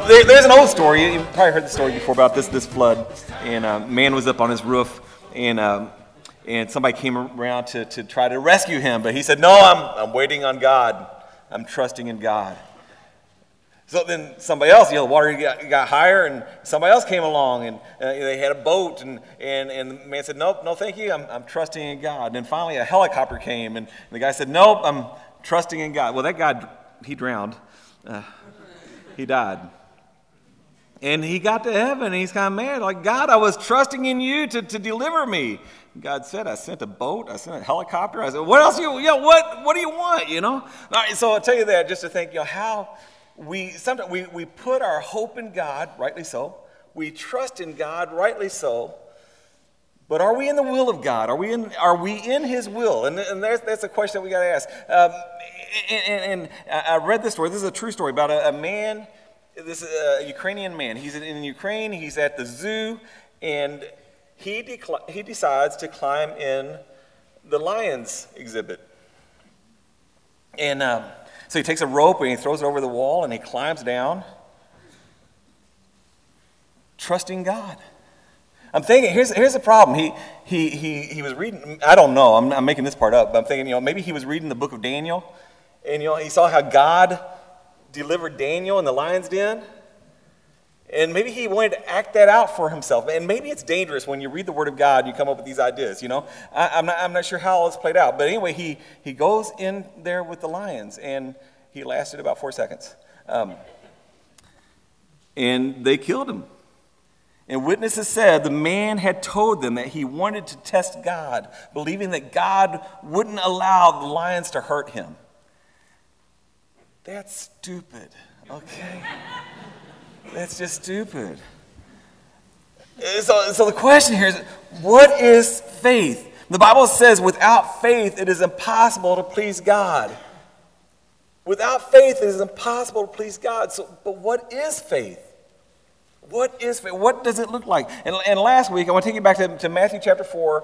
There's an old story. You've probably heard the story before about this flood. And a man was up on his roof, and somebody came around to try to rescue him. But he said, no, I'm waiting on God. I'm trusting in God. So then somebody else, the water got higher, and somebody else came along, and they had a boat, and the man said, nope, no thank you, I'm trusting in God. And then finally a helicopter came, and the guy said, nope, I'm trusting in God. Well, that guy, he drowned. He died. And he got to heaven, and he's kind of mad, like, God, I was trusting in you to deliver me. And God said, I sent a boat, I sent a helicopter. I said, what else what do you want, All right, so I'll tell you that just to think, how sometimes we put our hope in God, rightly so. We trust in God, rightly so. But are we in the will of God? Are we in His will? And that's a question that we got to ask. And I read this story. This is a true story about a man. This is a Ukrainian man. He's in Ukraine. He's at the zoo, and he decides to climb in the lions exhibit. And so he takes a rope and he throws it over the wall and he climbs down, trusting God. I'm thinking, here's the problem. He was reading, I don't know, I'm making this part up, but I'm thinking, maybe he was reading the book of Daniel, and he saw how God delivered Daniel in the lion's den, and maybe he wanted to act that out for himself. And maybe it's dangerous when you read the Word of God, you come up with these ideas. I'm not sure how all this played out, but anyway, he goes in there with the lions, and he lasted about 4 seconds, and they killed him. And witnesses said the man had told them that he wanted to test God, believing that God wouldn't allow the lions to hurt him. That's stupid, okay? That's just stupid. So the question here is, what is faith? The Bible says without faith it is impossible to please God. Without faith it is impossible to please God. But what is faith? What is faith? What does it look like? And last week, I want to take you back to Matthew chapter 4,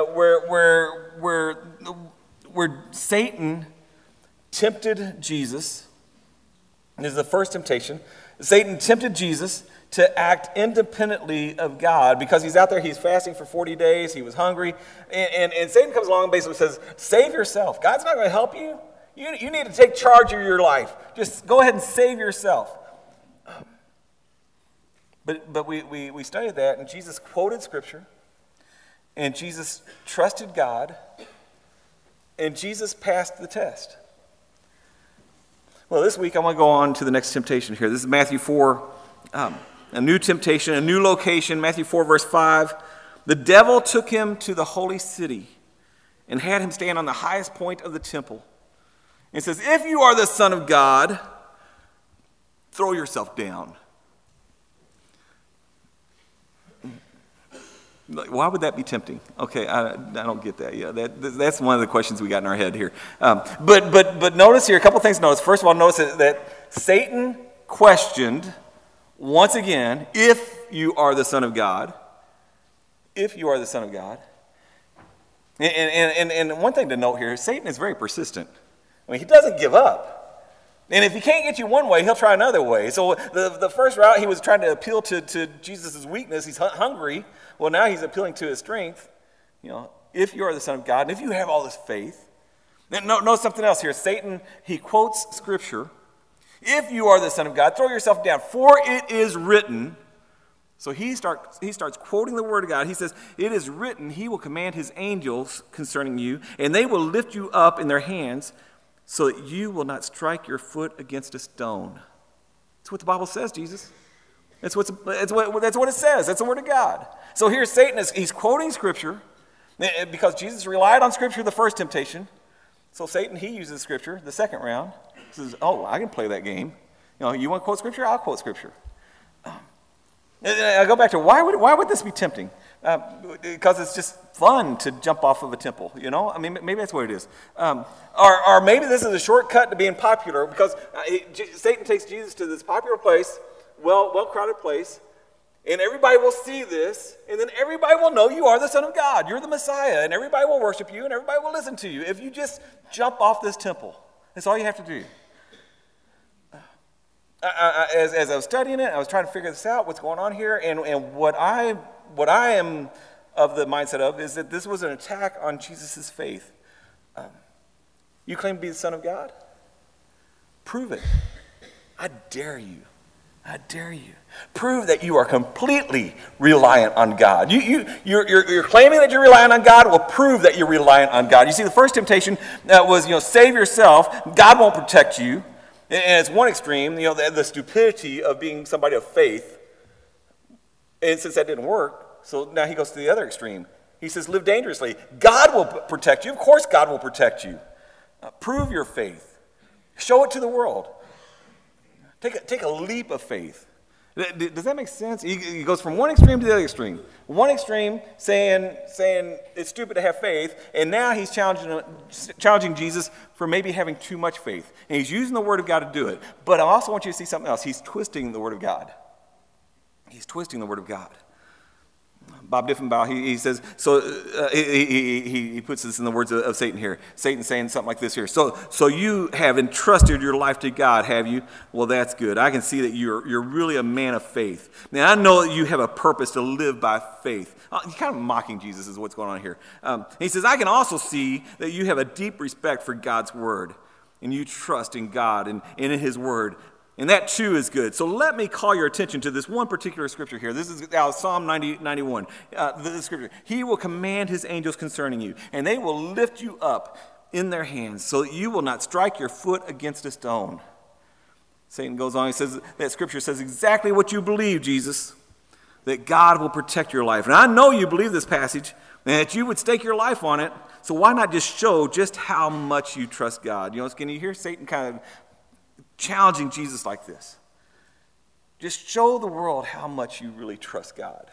where Satan tempted Jesus. And this is the first temptation. Satan tempted Jesus to act independently of God because he's out there, he's fasting for 40 days, he was hungry. And Satan comes along and basically says, save yourself. God's not going to help you. You need to take charge of your life. Just go ahead and save yourself. But we studied that, and Jesus quoted Scripture, and Jesus trusted God, and Jesus passed the test. Well, this week I want to go on to the next temptation here. This is Matthew 4, a new temptation, a new location. Matthew 4, verse 5. The devil took him to the holy city and had him stand on the highest point of the temple. And says, if you are the Son of God, throw yourself down. Why would that be tempting? Okay, I don't get that. Yeah, that's one of the questions we got in our head here. But notice here, a couple things to notice. First of all, notice that Satan questioned, once again, if you are the Son of God. If you are the Son of God. And one thing to note here, Satan is very persistent. I mean, he doesn't give up. And if he can't get you one way, he'll try another way. So the first route, he was trying to appeal to Jesus' weakness. He's hungry. Well, now he's appealing to his strength. If you are the Son of God, and if you have all this faith. Notice something else here. Satan, he quotes Scripture. If you are the Son of God, throw yourself down, for it is written. So he starts quoting the Word of God. He says, it is written, he will command his angels concerning you, and they will lift you up in their hands, so that you will not strike your foot against a stone. That's what the Bible says, Jesus. That's what it says. That's the Word of God. So here Satan he's quoting Scripture because Jesus relied on Scripture the first temptation. So Satan, he uses Scripture the second round. He says, I can play that game. You want to quote Scripture? I'll quote Scripture. I go back to why would this be tempting? Because it's just fun to jump off of a temple, I mean, maybe that's what it is. Or maybe this is a shortcut to being popular because Satan takes Jesus to this popular place, well-crowded place, and everybody will see this, and then everybody will know you are the Son of God. You're the Messiah, and everybody will worship you, and everybody will listen to you if you just jump off this temple. That's all you have to do. as I was studying it, I was trying to figure this out, what's going on here, and what I am of the mindset of is that this was an attack on Jesus' faith. You claim to be the Son of God? Prove it. I dare you. I dare you. Prove that you are completely reliant on God. You're claiming that you're reliant on God. Well, prove that you're reliant on God. You see, the first temptation was, save yourself. God won't protect you. And it's one extreme, the stupidity of being somebody of faith. And since that didn't work, so now he goes to the other extreme. He says, live dangerously. God will protect you. Of course God will protect you. Prove your faith. Show it to the world. Take a leap of faith. Does that make sense? He goes from one extreme to the other extreme. One extreme saying it's stupid to have faith, and now he's challenging Jesus for maybe having too much faith. And he's using the Word of God to do it. But I also want you to see something else. He's twisting the Word of God. He's twisting the Word of God. Bob Diffenbaugh, he says, he puts this in the words of Satan here. Satan saying something like this here. So you have entrusted your life to God, have you? Well, that's good. I can see that you're really a man of faith. Now, I know that you have a purpose to live by faith. He's kind of mocking Jesus is what's going on here. He says, I can also see that you have a deep respect for God's word, and you trust in God and in his word. And that too is good. So let me call your attention to this one particular scripture here. This is Psalm 91. The scripture. He will command his angels concerning you, and they will lift you up in their hands so that you will not strike your foot against a stone. Satan goes on. He says that scripture says exactly what you believe, Jesus, that God will protect your life. And I know you believe this passage and that you would stake your life on it. So why not just show just how much you trust God? Can you hear Satan kind of challenging Jesus like this? Just show the world how much you really trust God.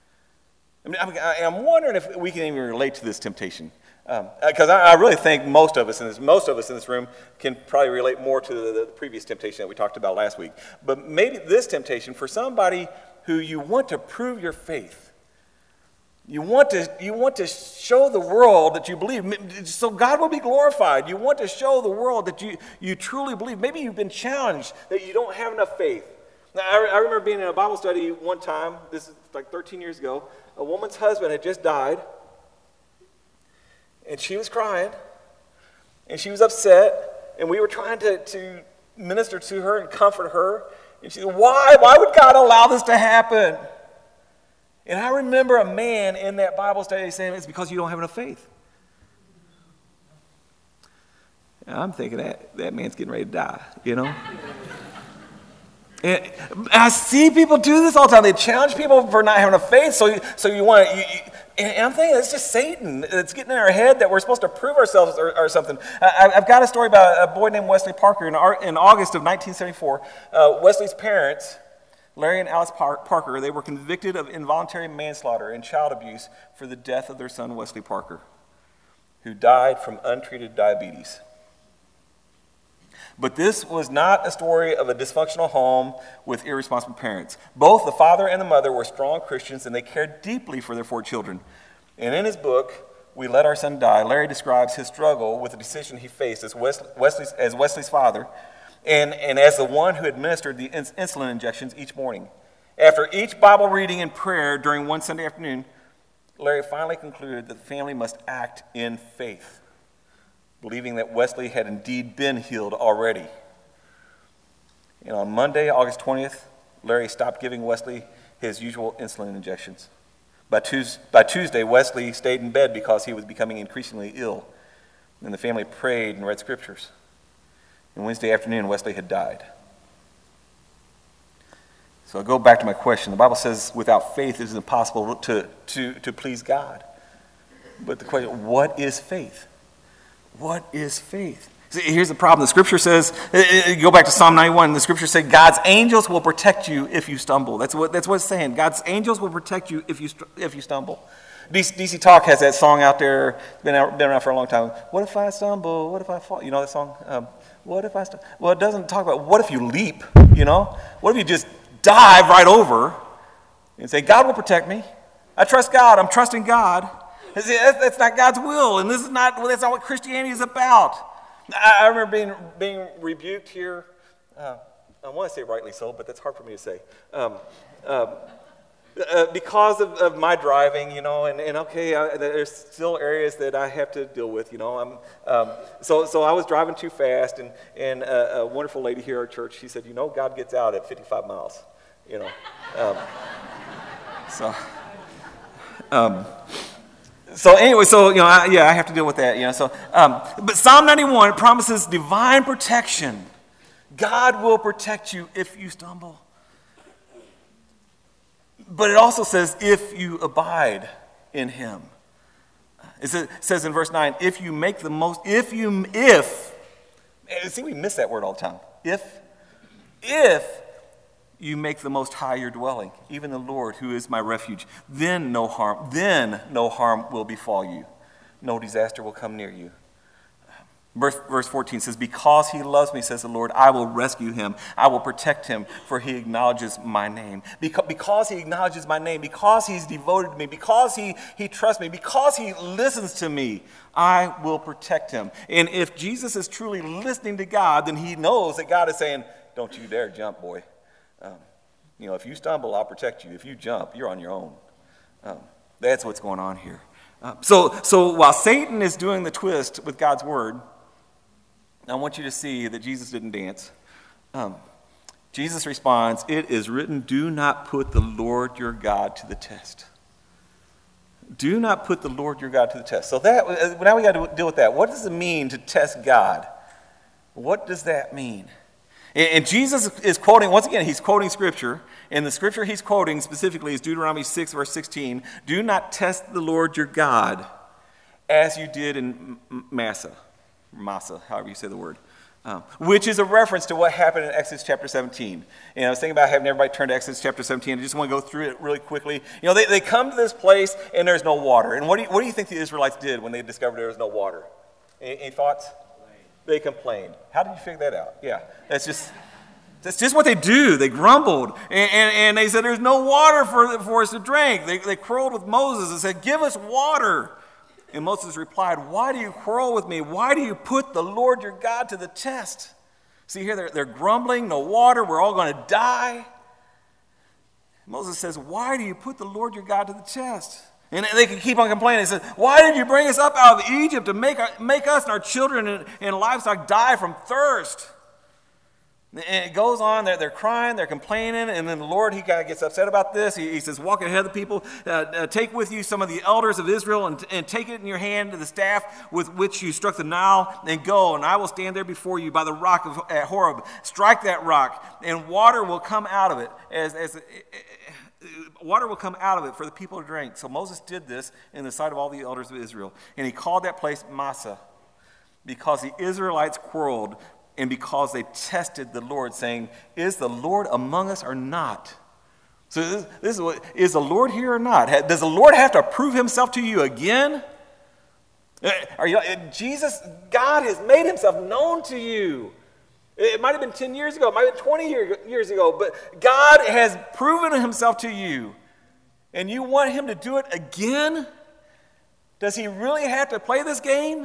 I'm wondering if we can even relate to this temptation, because I really think most of us in this room can probably relate more to the previous temptation that we talked about last week. But maybe this temptation for somebody who you want to prove your faith. You want to show the world that you believe, so God will be glorified. You want to show the world that you truly believe. Maybe you've been challenged that you don't have enough faith. Now, I remember being in a Bible study one time, this is like 13 years ago. A woman's husband had just died, and she was crying, and she was upset, and we were trying to minister to her and comfort her. And she said, why would God allow this to happen? And I remember a man in that Bible study saying, it's because you don't have enough faith. And I'm thinking that man's getting ready to die, And I see people do this all the time. They challenge people for not having enough faith. So you want to, and I'm thinking it's just Satan. It's getting in our head that we're supposed to prove ourselves or something. I've got a story about a boy named Wesley Parker. In August of 1974, Wesley's parents, Larry and Alice Parker, they were convicted of involuntary manslaughter and child abuse for the death of their son, Wesley Parker, who died from untreated diabetes. But this was not a story of a dysfunctional home with irresponsible parents. Both the father and the mother were strong Christians, and they cared deeply for their 4 children. And in his book, We Let Our Son Die, Larry describes his struggle with the decision he faced as Wesley's father, and as the one who administered the insulin injections each morning. After each Bible reading and prayer during one Sunday afternoon, Larry finally concluded that the family must act in faith, believing that Wesley had indeed been healed already. And on Monday, August 20th, Larry stopped giving Wesley his usual insulin injections. By Tuesday, Wesley stayed in bed because he was becoming increasingly ill, and the family prayed and read scriptures. And Wednesday afternoon, Wesley had died. So I go back to my question. The Bible says without faith it is impossible to please God. But the question, what is faith? What is faith? See, here's the problem. The scripture says, go back to Psalm 91, the scripture says God's angels will protect you if you stumble. That's what it's saying. God's angels will protect you if you stumble. DC Talk has that song out there, been around for a long time. What if I stumble? What if I fall? You know that song? What if I stumble? Well, it doesn't talk about what if you leap, What if you just dive right over and say, God will protect me. I trust God. I'm trusting God. See, that's not God's will, and that's not what Christianity is about. I remember being rebuked here I want to say rightly so, but that's hard for me to say. Because of my driving, and okay, there's still areas that I have to deal with, So I was driving too fast, and a wonderful lady here at our church, she said, God gets out at 55 miles, So anyway, I have to deal with that, but Psalm 91 promises divine protection. God will protect you if you stumble. But it also says, if you abide in him. It says in verse 9, see, we miss that word all the time. If you make the Most High your dwelling, even the Lord who is my refuge, then no harm will befall you. No disaster will come near you. Verse 14 says, because he loves me, says the Lord, I will rescue him. I will protect him, for he acknowledges my name. Because he acknowledges my name, because he's devoted to me, because he trusts me, because he listens to me, I will protect him. And if Jesus is truly listening to God, then he knows that God is saying, don't you dare jump, boy. If you stumble, I'll protect you. If you jump, you're on your own. That's what's going on here. So while Satan is doing the twist with God's word, I want you to see that Jesus didn't dance. Jesus responds, it is written, do not put the Lord your God to the test. Do not put the Lord your God to the test. So now we got to deal with that. What does it mean to test God? What does that mean? And Jesus is quoting, once again, he's quoting Scripture. And the Scripture he's quoting specifically is Deuteronomy 6, verse 16. Do not test the Lord your God as you did in Massa, however you say the word, which is a reference to what happened in Exodus chapter 17. And I was thinking about having everybody turn to Exodus chapter 17. I just want to go through it really quickly. They come to this place and there's no water. And what do you think the Israelites did when they discovered there was no water? Any thoughts? They complained. How did you figure that out? Yeah, that's just what they do. They grumbled, and they said, there's no water for us to drink. They quarreled with Moses and said, give us water. And Moses replied, why do you quarrel with me? Why do you put the Lord your God to the test? See here, they're grumbling, no water, we're all going to die. Moses says, why do you put the Lord your God to the test? And they can keep on complaining. They said, why did you bring us up out of Egypt to make us and our children and livestock die from thirst? And it goes on, they're crying, they're complaining, and then the Lord, he kind of gets upset about this. He says, walk ahead of the people, take with you some of the elders of Israel, and take it in your hand, the staff with which you struck the Nile, and go, and I will stand there before you by the rock at Horeb. Strike that rock, and water will come out of it, water will come out of it for the people to drink. So Moses did this in the sight of all the elders of Israel, and he called that place Massa, because the Israelites quarreled, and because they tested the Lord, saying, is the Lord among us or not? So this is what, is the Lord here or not? Does the Lord have to prove himself to you again? God has made himself known to you. It might have been 10 years ago, it might have been 20 years ago, but God has proven himself to you. And you want him to do it again? Does he really have to play this game?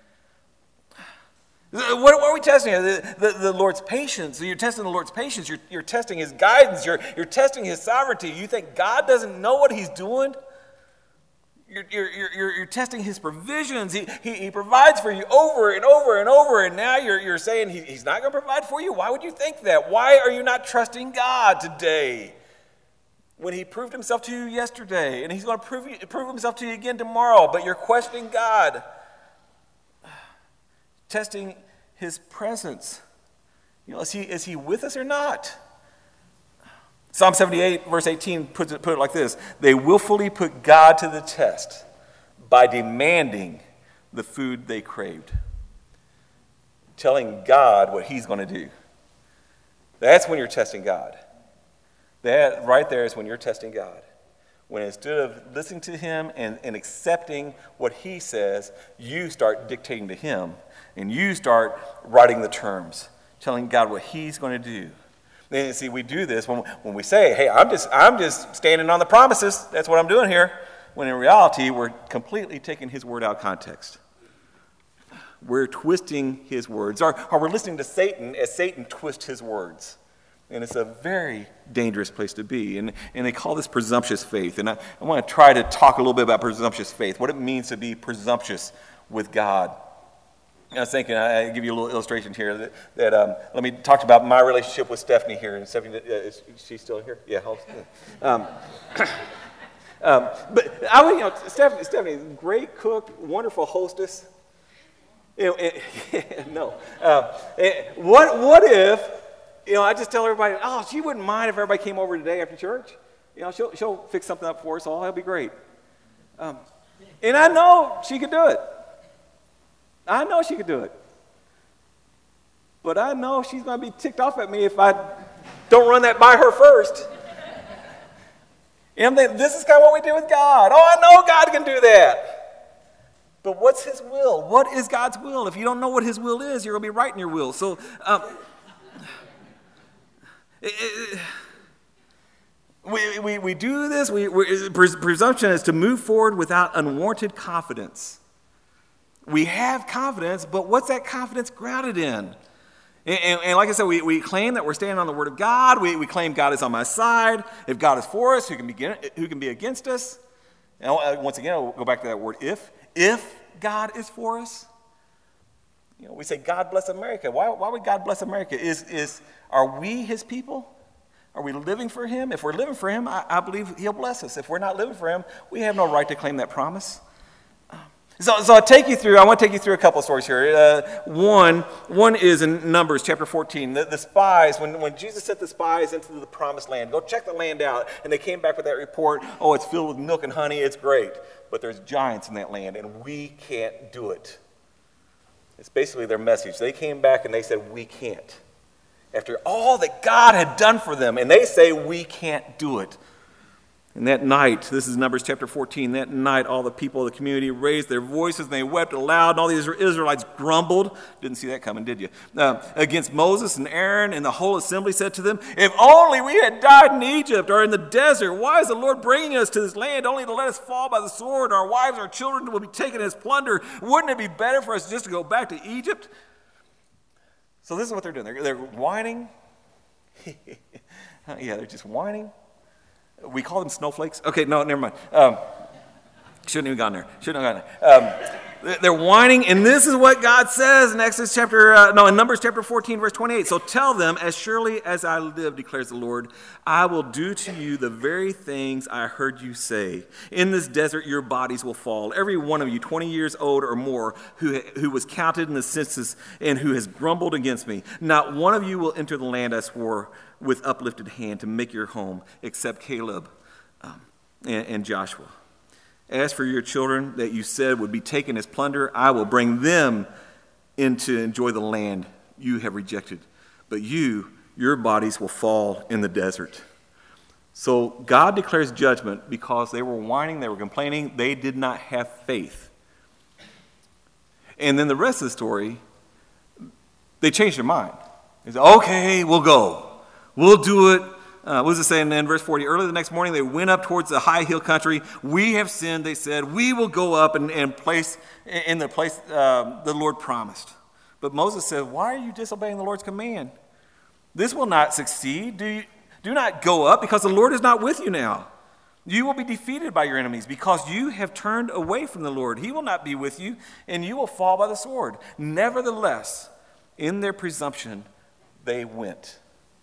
What are we testing here? The Lord's patience. You're testing the Lord's patience. You're testing his guidance. You're testing his sovereignty. You think God doesn't know what he's doing? You're testing his provisions. He provides for you over and over and over, and now you're saying he's not going to provide for you? Why would you think that? Why are you not trusting God today when he proved himself to you yesterday, and he's going to prove himself to you again tomorrow, but you're questioning God? Testing his presence. Is he with us or not? Psalm 78, verse 18, put it like this. They willfully put God to the test by demanding the food they craved. Telling God what he's going to do. That's when you're testing God. That right there is when you're testing God. When instead of listening to him and accepting what he says, you start dictating to him. And you start writing the terms, telling God what he's going to do. And see, we do this when we say, hey, I'm just standing on the promises. That's what I'm doing here. When in reality, we're completely taking his word out of context. We're twisting his words. Or we're listening to Satan as Satan twists his words. And it's a very dangerous place to be. And they call this presumptuous faith. And I want to try to talk a little bit about presumptuous faith, what it means to be presumptuous with God. I was thinking, I'll give you a little illustration here. Let me talk about my relationship with Stephanie here. And Stephanie, is she still here? Yeah. But Stephanie, great cook, wonderful hostess. No. What if, I just tell everybody, she wouldn't mind if everybody came over today after church. She'll fix something up for us all. That'll be great. And I know she could do it. But I know she's going to be ticked off at me if I don't run that by her first. And I'm thinking, this is kind of what we do with God. I know God can do that. But what's his will? What is God's will? If you don't know what his will is, you're going to be right in your will. So, we do this. Presumption is to move forward without unwarranted confidence. We have confidence, but what's that confidence grounded in? And like I said, we claim that we're standing on the Word of God. We claim God is on my side. If God is for us, who can be against us? And once again, I'll go back to that word if. If God is for us. We say, God bless America. Why would God bless America? Are we his people? Are we living for him? If we're living for him, I believe he'll bless us. If we're not living for him, we have no right to claim that promise. So I want to take you through a couple of stories here. One is in Numbers chapter 14. The spies, when Jesus sent the spies into the promised land, go check the land out, and they came back with that report, it's filled with milk and honey, it's great. But there's giants in that land, and we can't do it. It's basically their message. They came back and they said, we can't. After all that God had done for them, and they say, we can't do it. And that night, this is Numbers chapter 14, that night all the people of the community raised their voices and they wept aloud, and all the Israelites grumbled. Didn't see that coming, did you? Against Moses and Aaron, and the whole assembly said to them, if only we had died in Egypt or in the desert. Why is the Lord bringing us to this land only to let us fall by the sword? Our wives, our children will be taken as plunder. Wouldn't it be better for us just to go back to Egypt? So this is what they're doing. They're whining. Yeah, they're just whining. We call them snowflakes. Okay, no, never mind. Shouldn't have gone there. They're whining, and this is what God says in Numbers chapter 14, verse 28. So tell them, as surely as I live, declares the Lord, I will do to you the very things I heard you say. In this desert your bodies will fall, every one of you 20 years old or more, who was counted in the census and who has grumbled against me. Not one of you will enter the land I swore with uplifted hand to make your home, except Caleb and Joshua. As for your children that you said would be taken as plunder, I will bring them in to enjoy the land you have rejected. But your bodies will fall in the desert. So God declares judgment because they were whining, they were complaining, they did not have faith. And then the rest of the story, they changed their mind. They said, okay, we'll go. We'll do it. What does it say in verse 40? Early the next morning, they went up towards the high hill country. We have sinned, they said. We will go up and place in the place the Lord promised. But Moses said, why are you disobeying the Lord's command? This will not succeed. Do not go up, because the Lord is not with you now. You will be defeated by your enemies, because you have turned away from the Lord. He will not be with you, and you will fall by the sword. Nevertheless, in their presumption, they went.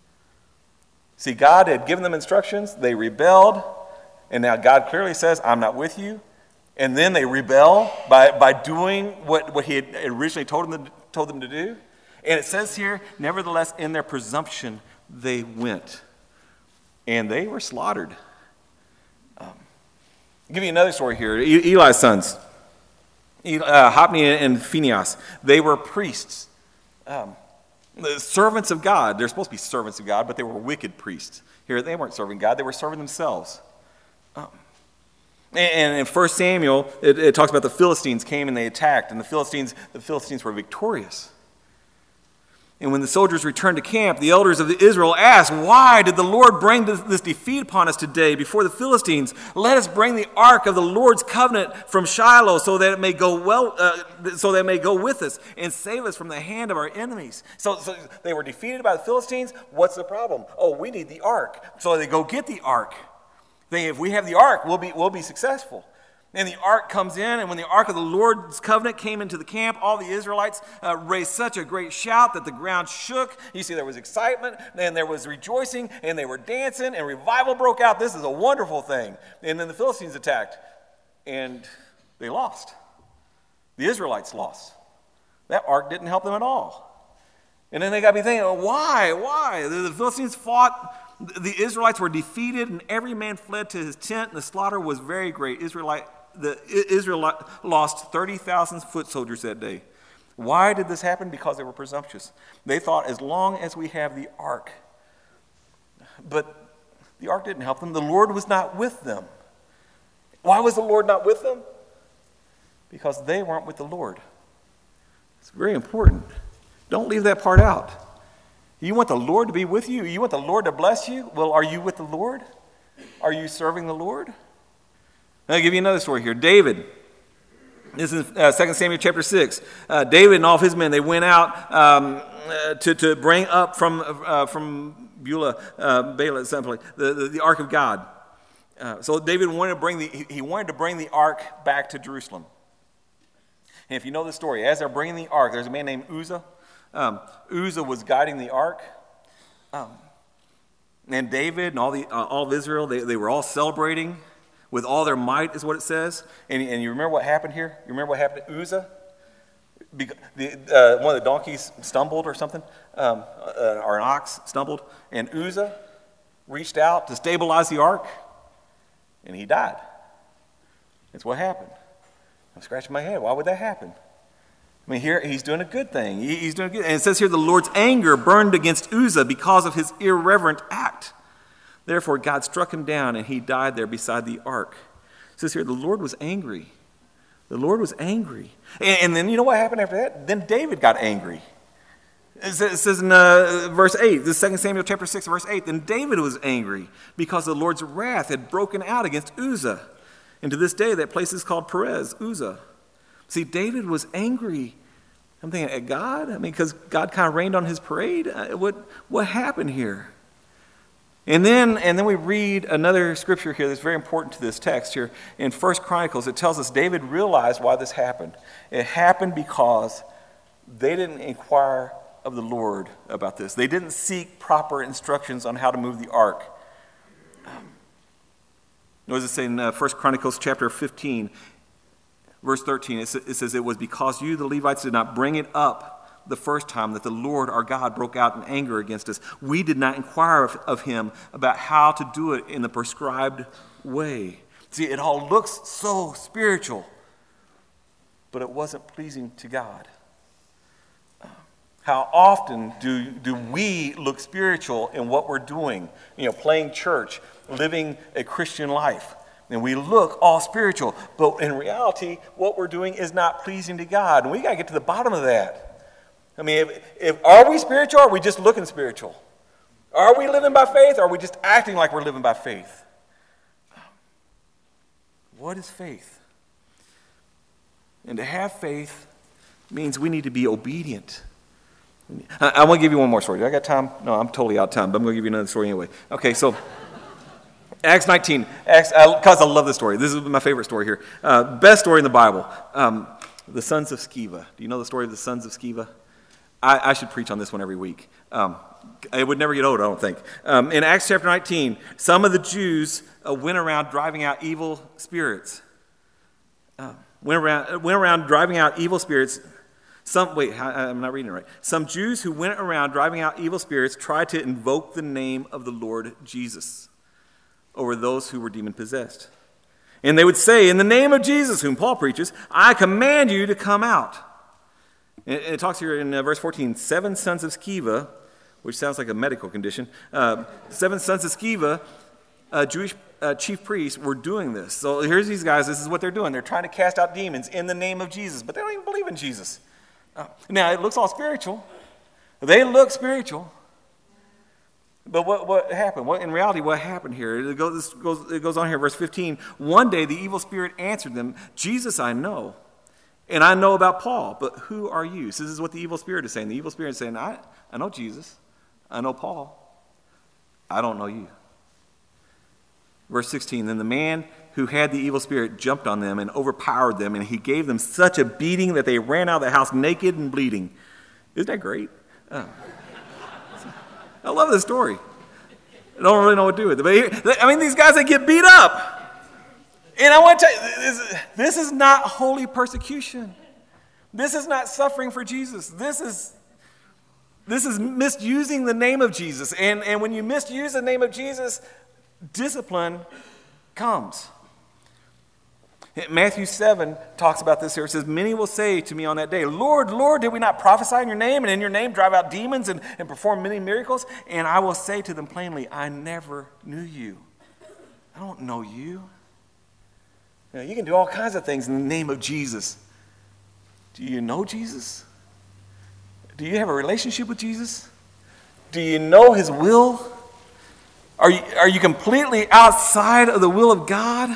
See, God had given them instructions. They rebelled. And now God clearly says, I'm not with you. And then they rebel by doing what he had originally told them to do. And it says here, nevertheless, in their presumption, they went. And they were slaughtered. I'll give you another story here. Eli's sons, Hophni and Phinehas, they were priests. The servants of God. They're supposed to be servants of God, but they were wicked priests. Here, they weren't serving God. They were serving themselves. And in 1 Samuel, it talks about the Philistines came and they attacked, and the Philistines were victorious. And when the soldiers returned to camp, the elders of Israel asked, "Why did the Lord bring this defeat upon us today before the Philistines? Let us bring the ark of the Lord's covenant from Shiloh, so that it may go with us and save us from the hand of our enemies." So they were defeated by the Philistines. What's the problem? Oh, we need the ark. So they go get the ark. If we have the ark, we'll be successful. And the ark comes in, and when the ark of the Lord's covenant came into the camp, all the Israelites raised such a great shout that the ground shook. You see, there was excitement, and there was rejoicing, and they were dancing, and revival broke out. This is a wonderful thing. And then the Philistines attacked, and they lost. The Israelites lost. That ark didn't help them at all. And then they got to be thinking, why? The Philistines fought. The Israelites were defeated, and every man fled to his tent, and the slaughter was very great. Israel lost 30,000 foot soldiers that day. Why did this happen? Because they were presumptuous. They thought, as long as we have the ark. But the ark didn't help them. The Lord was not with them. Why was the Lord not with them? Because they weren't with the Lord. It's very important. Don't leave that part out. You want the Lord to be with you? You want the Lord to bless you? Well, are you with the Lord? Are you serving the Lord? I'll give you another story here. David. This is 2 Samuel chapter 6. David and all of his men, they went out to bring up from Beulah, simply, the ark of God. So David wanted to bring the ark back to Jerusalem. And if you know the story, as they're bringing the ark, there's a man named Uzzah. Uzzah was guiding the ark. And David and all of Israel, they were all celebrating with all their might, is what it says. And you remember what happened here? You remember what happened to Uzzah? One of the donkeys stumbled or something, or an ox stumbled, and Uzzah reached out to stabilize the ark, and he died. That's what happened. I'm scratching my head. Why would that happen? I mean, here he's doing a good thing. He's doing good. And it says here, the Lord's anger burned against Uzzah because of his irreverent act. Therefore, God struck him down, and he died there beside the ark. It says here, the Lord was angry. The Lord was angry. And then you know what happened after that? Then David got angry. It says in verse 8, this is 2 Samuel chapter 6, verse 8, then David was angry because the Lord's wrath had broken out against Uzzah. And to this day, that place is called Perez, Uzzah. See, David was angry. I'm thinking, at God? I mean, because God kind of rained on his parade? What happened here? And then we read another scripture here that's very important to this text here. In 1 Chronicles, it tells us David realized why this happened. It happened because they didn't inquire of the Lord about this. They didn't seek proper instructions on how to move the ark. What does it say in 1 Chronicles chapter 15, verse 13? It says, it was because you, the Levites, did not bring it up the first time that the Lord our God broke out in anger against us. We did not inquire of him about how to do it in the prescribed way. See, it all looks so spiritual, but it wasn't pleasing to God. How often do we look spiritual in what we're doing? Playing church, living a Christian life. And we look all spiritual, but in reality, what we're doing is not pleasing to God. And we got to get to the bottom of that. I mean, are we spiritual, or are we just looking spiritual? Are we living by faith, or are we just acting like we're living by faith? What is faith? And to have faith means we need to be obedient. I want to give you one more story. Do I got time? No, I'm totally out of time, but I'm going to give you another story anyway. Okay, so Acts 19, because I love this story. This is my favorite story here. Best story in the Bible. The sons of Sceva. Do you know the story of the sons of Sceva? I should preach on this one every week. It would never get old, I don't think. In Acts chapter 19, some of the Jews went around driving out evil spirits. Went around driving out evil spirits. I'm not reading it right. Some Jews who went around driving out evil spirits tried to invoke the name of the Lord Jesus over those who were demon-possessed. And they would say, in the name of Jesus, whom Paul preaches, I command you to come out. And it talks here in verse 14, 7 sons of Sceva, which sounds like a medical condition. 7 sons of Sceva, Jewish chief priests, were doing this. So here's these guys, this is what they're doing. They're trying to cast out demons in the name of Jesus, but they don't even believe in Jesus. Now, it looks all spiritual, They look spiritual. But what happened? In reality, what happened here? It goes on here, verse 15. One day the evil spirit answered them, Jesus I know, and I know about Paul, but who are you? So this is what the evil spirit is saying. The evil spirit is saying, I know Jesus. I know Paul. I don't know you. Verse 16, then the man who had the evil spirit jumped on them and overpowered them, and he gave them such a beating that they ran out of the house naked and bleeding. Isn't that great? I love this story. I don't really know what to do with it. But here, these guys, they get beat up. And I want to tell you, this is not holy persecution. This is not suffering for Jesus. This is misusing the name of Jesus. And when you misuse the name of Jesus, discipline comes. Matthew 7 talks about this here. It says, many will say to me on that day, Lord, Lord, did we not prophesy in your name, and in your name drive out demons and perform many miracles? And I will say to them plainly, I never knew you. I don't know you. You can do all kinds of things in the name of Jesus. Do you know Jesus? Do you have a relationship with Jesus? Do you know his will? Are you completely outside of the will of God?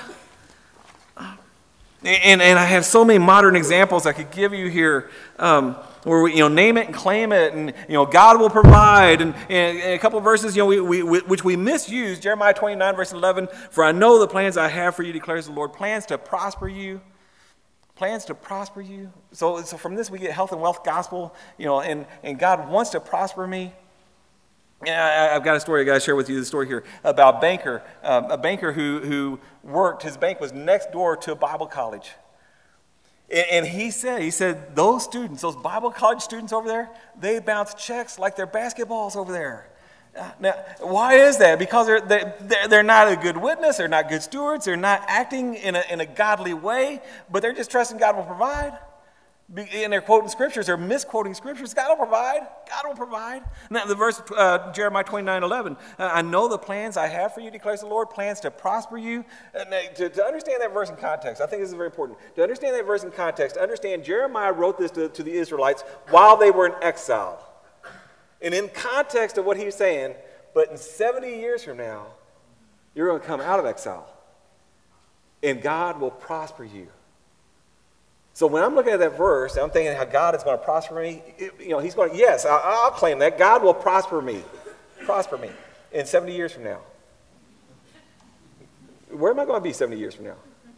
And I have so many modern examples I could give you here, where we name it and claim it, and God will provide, and a couple of verses which we misuse. Jeremiah 29 verse 11. For I know the plans I have for you, declares the Lord, plans to prosper you. Plans to prosper you. So from this we get health and wealth gospel, and God wants to prosper me. I've got a story I got to share with you. The story here about a banker who worked. His bank was next door to a Bible college, and he said those students, those Bible college students over there, they bounce checks like they're basketballs over there. Now, why is that? Because they're not a good witness. They're not good stewards. They're not acting in a godly way. But they're just trusting God will provide. And they're quoting scriptures, they're misquoting scriptures. God will provide. God will provide. Now the verse, Jeremiah 29:11. I know the plans I have for you, declares the Lord, plans to prosper you. To understand that verse in context, I think this is very important. To understand that verse in context, understand Jeremiah wrote this to the Israelites while they were in exile. And in context of what he's saying, but in 70 years from now, you're going to come out of exile. And God will prosper you. So when I'm looking at that verse, I'm thinking how God is going to prosper me. He's going to, yes, I'll claim that. God will prosper me in 70 years from now. Where am I going to be 70 years from now?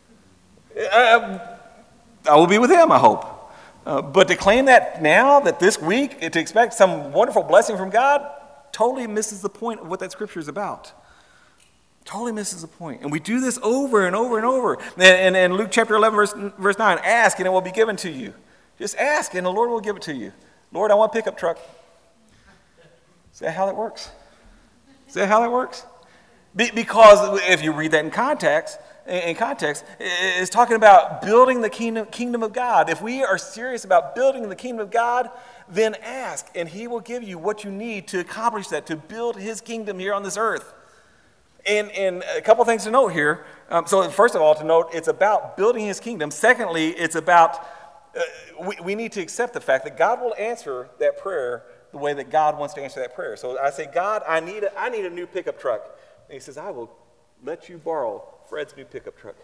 I will be with him, I hope. But to claim that now, that this week, to expect some wonderful blessing from God, totally misses the point of what that scripture is about. Totally misses the point. And we do this over and over and over. And in Luke chapter 11, verse 9, ask and it will be given to you. Just ask and the Lord will give it to you. Lord, I want a pickup truck. Is that how that works? Is that how that works? Because if you read that in context, it's talking about building the kingdom of God. If we are serious about building the kingdom of God, then ask and he will give you what you need to accomplish that, to build his kingdom here on this earth. And a couple things to note here. So first of all, to note, it's about building his kingdom. Secondly, it's about, we need to accept the fact that God will answer that prayer the way that God wants to answer that prayer. So I say, God, I need a new pickup truck. And he says, I will let you borrow Fred's new pickup truck.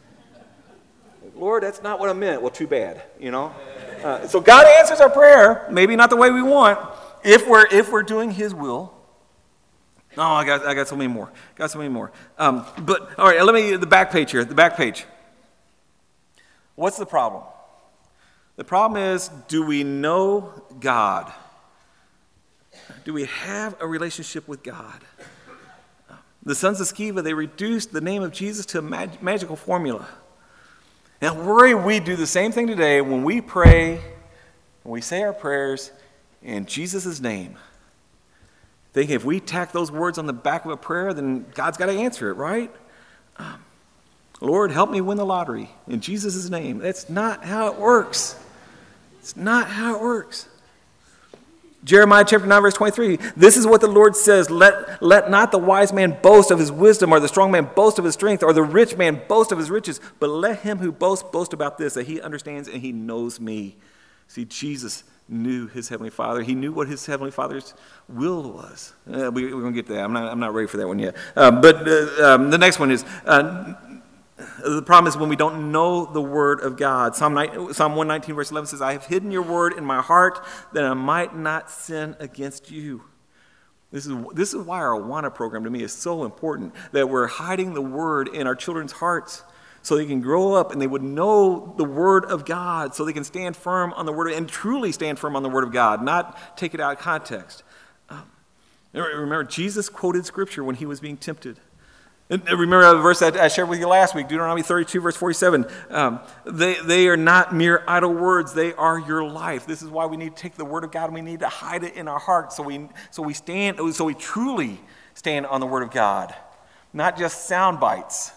Lord, that's not what I meant. Well, too bad, So God answers our prayer, maybe not the way we want, if we're doing his will. No, I got so many more. But all right, the back page here. The back page. What's the problem? The problem is, do we know God? Do we have a relationship with God? The sons of Sceva, they reduced the name of Jesus to a magical formula. And worry, we do the same thing today when we pray, when we say our prayers in Jesus' name. Think if we tack those words on the back of a prayer, then God's got to answer it, right? Lord, help me win the lottery in Jesus' name. That's not how it works. It's not how it works. Jeremiah chapter 9, verse 23. This is what the Lord says. Let not the wise man boast of his wisdom, or the strong man boast of his strength, or the rich man boast of his riches. But let him who boast about this, that he understands and he knows me. See, Jesus knew his Heavenly Father. He knew what his Heavenly Father's will was. We're going to get to that. I'm not ready for that one yet. But the next one is, the problem is when we don't know the Word of God. Psalm 119, verse 11 says, I have hidden your word in my heart that I might not sin against you. This is why our Awana program to me is so important, that we're hiding the Word in our children's hearts so they can grow up and they would know the Word of God, so they can stand firm on the Word and truly stand firm on the Word of God, not take it out of context. Remember, Jesus quoted Scripture when he was being tempted. And remember the verse that I shared with you last week, Deuteronomy 32, verse 47. They are not mere idle words. They are your life. This is why we need to take the Word of God and we need to hide it in our hearts so we truly stand on the Word of God, not just sound bites.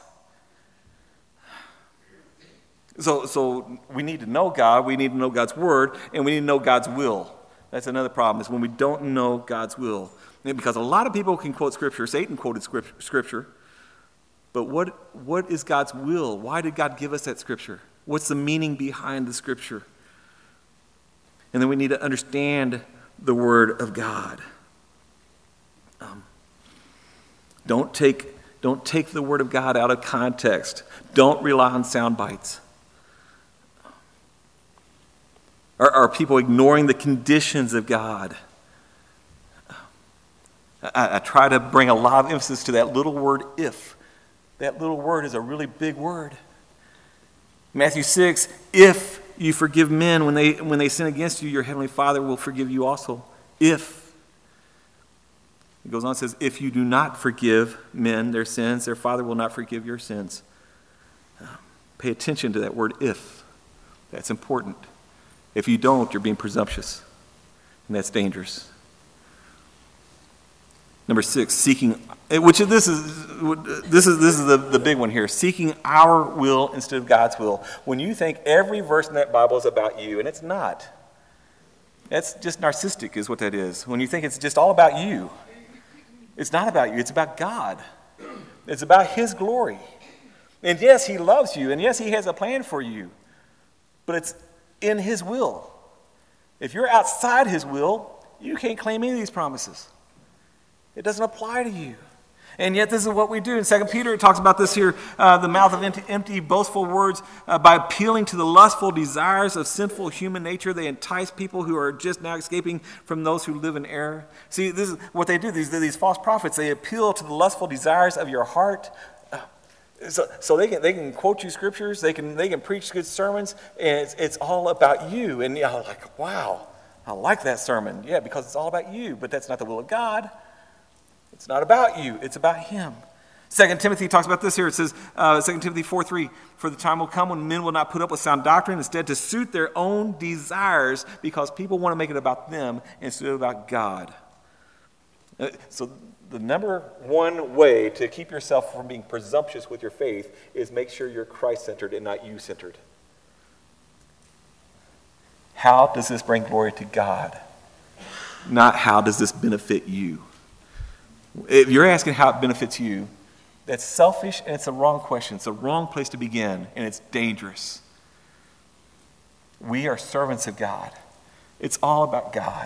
So we need to know God, we need to know God's Word, and we need to know God's will. That's another problem, is when we don't know God's will. Because a lot of people can quote Scripture. Satan quoted Scripture. But what is God's will? Why did God give us that Scripture? What's the meaning behind the Scripture? And then we need to understand the Word of God. Don't take the Word of God out of context. Don't rely on sound bites. Are people ignoring the conditions of God? I try to bring a lot of emphasis to that little word, if. That little word is a really big word. Matthew 6, if you forgive men when they sin against you, your heavenly Father will forgive you also. If. It goes on and says, if you do not forgive men their sins, their Father will not forgive your sins. Pay attention to that word, if. That's important. If you don't, you're being presumptuous, and that's dangerous. Number 6, seeking, which this is the big one here, seeking our will instead of God's will. When you think every verse in that Bible is about you, and it's not. That's just narcissistic is what that is. When you think it's just all about you. It's not about you, it's about God. It's about His glory. And yes, He loves you, and yes, He has a plan for you. But it's in His will. If you're outside His will, you can't claim any of these promises. It doesn't apply to you. And yet this is what we do. In 2 Peter, it talks about this here, the mouth of empty, boastful words. By appealing to the lustful desires of sinful human nature, they entice people who are just now escaping from those who live in error. See, this is what they do. These false prophets, they appeal to the lustful desires of your heart. So they can quote you scriptures, they can preach good sermons, and it's all about you. And you're like, wow, I like that sermon. Yeah, because it's all about you, but that's not the will of God. It's not about you, it's about Him. 2 Timothy talks about this here. It says, 2 Timothy 4:3, for the time will come when men will not put up with sound doctrine, instead to suit their own desires, because people want to make it about them instead of about God. So the number one way to keep yourself from being presumptuous with your faith is make sure you're Christ-centered and not you-centered. How does this bring glory to God? Not how does this benefit you? If you're asking how it benefits you, that's selfish and it's a wrong question. It's a wrong place to begin, and it's dangerous. We are servants of God. It's all about God.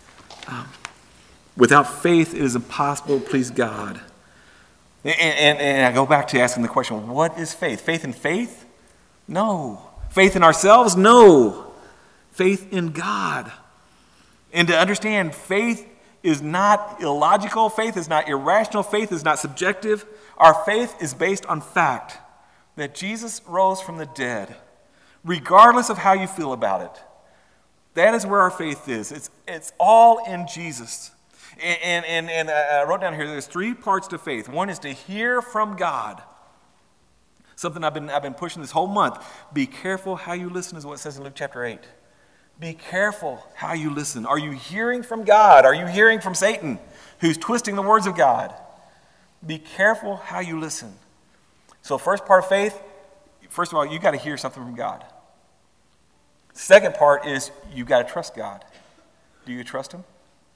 Without faith, it is impossible to please God. And I go back to asking the question, what is faith? Faith in faith? No. Faith in ourselves? No. Faith in God. And to understand, faith is not illogical. Faith is not irrational. Faith is not subjective. Our faith is based on fact that Jesus rose from the dead, regardless of how you feel about it. That is where our faith is. It's all in Jesus. And I wrote down here, there's 3 parts to faith. One is to hear from God. Something I've been pushing this whole month. Be careful how you listen is what it says in Luke chapter 8. Be careful how you listen. Are you hearing from God? Are you hearing from Satan, who's twisting the words of God? Be careful how you listen. So first part of faith, first of all, you got to hear something from God. Second part is you got to trust God. Do you trust Him?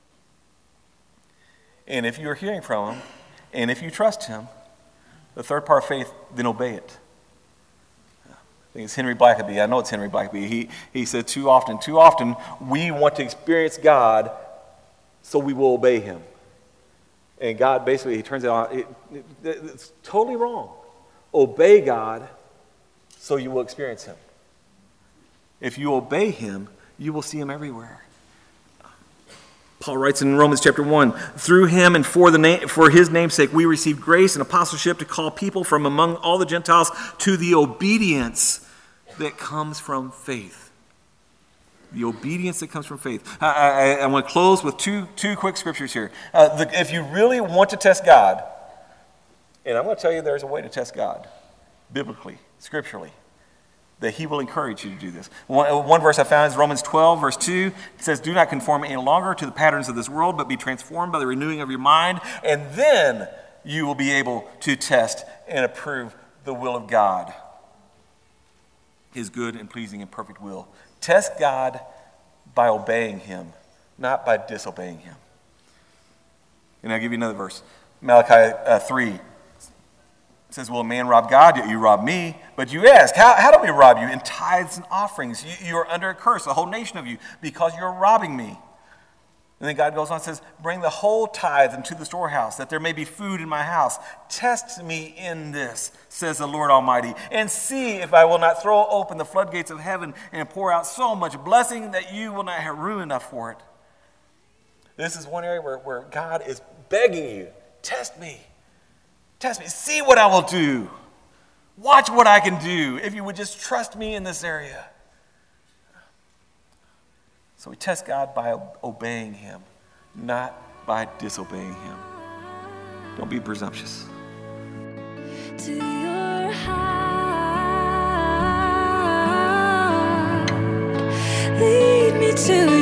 And if you're hearing from Him, and if you trust Him, the third part of faith, then obey it. think it's Henry Blackaby. I know it's Henry Blackaby. He said too often we want to experience God so we will obey him. And God basically, he turns it on. It's totally wrong. Obey God so you will experience him. If you obey him, you will see him everywhere. Paul writes in Romans chapter 1, through him and for his name's sake, we received grace and apostleship to call people from among all the Gentiles to the obedience that comes from faith. The obedience that comes from faith. I want to close with two quick scriptures here. If you really want to test God, and I'm going to tell you there's a way to test God, biblically, scripturally, that he will encourage you to do this. One verse I found is Romans 12, verse 2. It says, do not conform any longer to the patterns of this world, but be transformed by the renewing of your mind, and then you will be able to test and approve the will of God, his good and pleasing and perfect will. Test God by obeying him, not by disobeying him. And I'll give you another verse. Malachi 3. It says, will a man rob God? Yet you rob me. But you ask, how do we rob you? In tithes and offerings. You are under a curse, the whole nation of you, because you're robbing me. And then God goes on and says, bring the whole tithe into the storehouse, that there may be food in my house. Test me in this, says the Lord Almighty, and see if I will not throw open the floodgates of heaven and pour out so much blessing that you will not have room enough for it. This is one area where God is begging you, test me. Test me. See what I will do. Watch what I can do if you would just trust me in this area. So we test God by obeying him, not by disobeying him. Don't be presumptuous. To your heart, lead me to